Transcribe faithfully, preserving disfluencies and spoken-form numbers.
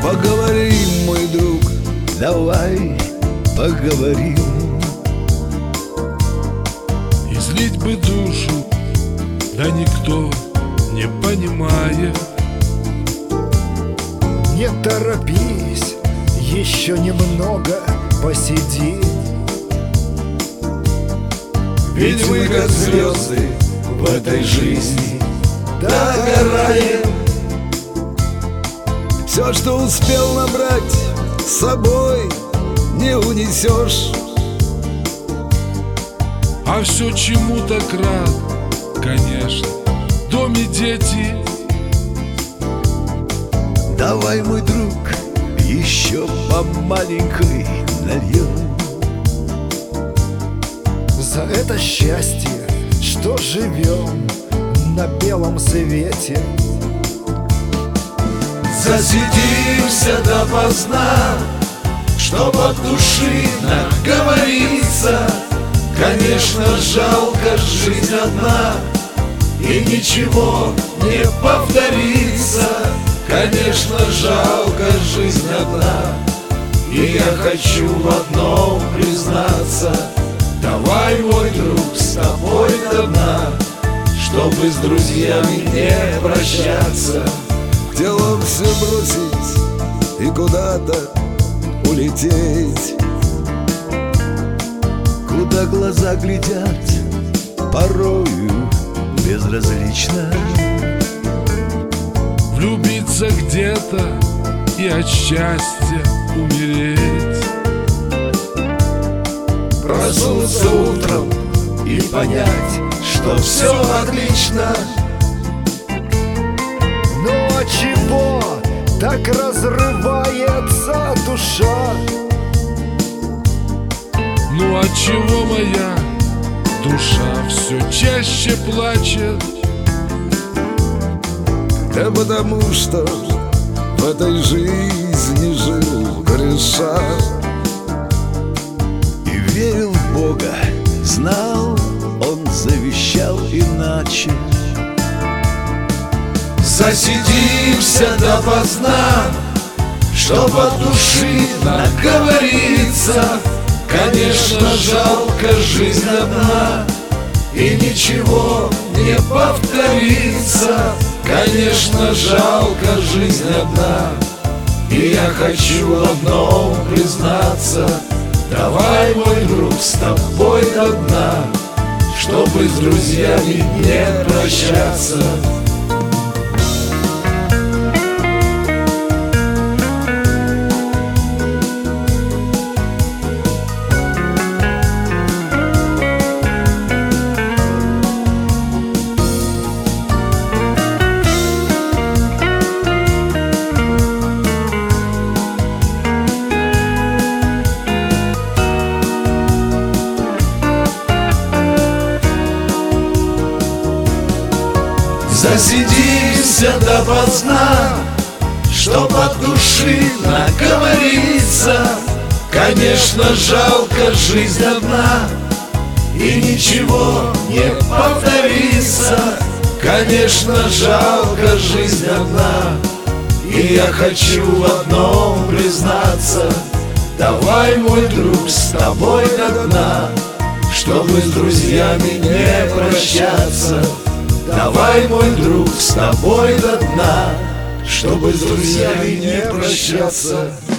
Поговорим, мой друг, давай поговорим. Излить бы душу, да никто не понимает. Не торопись, еще немного посиди. Ведь мы как звезды в этой жизни догораем. Все, что успел набрать, с собой не унесешь. А все, чему так рад, конечно, в доме дети. Давай, мой друг, еще по маленькой нальем. За это счастье, что живем на белом свете. Засидимся допоздна, чтоб от души наговориться. Конечно, жалко, жизнь одна, и ничего не повторится. Конечно, жалко, жизнь одна, и я хочу в одном признаться. Давай, мой друг, с тобой до дна, чтобы с друзьями не прощаться. Делом все бросить и куда-то улететь. Куда глаза глядят, порою безразлично. Влюбиться где-то и от счастья умереть. Проснуться утром и понять, что все отлично. Ну а чего так разрывается душа? Ну от чего моя душа все чаще плачет? Да потому что в этой жизни жил греша и верил в Бога, знал, он завещал иначе. Засидимся допоздна, чтоб от души наговориться. Конечно, жалко, жизнь одна, и ничего не повторится. Конечно, жалко, жизнь одна, и я хочу в одном признаться. Давай, мой друг, с тобой до дна, чтобы с друзьями не прощаться. Засидимся допоздна, чтоб от души наговориться. Конечно, жалко, жизнь одна, и ничего не повторится. Конечно, жалко, жизнь одна, и я хочу в одном признаться. Давай, мой друг, с тобой до дна, чтобы с друзьями не прощаться. Давай, мой друг, с тобой до дна, чтобы с друзьями не прощаться.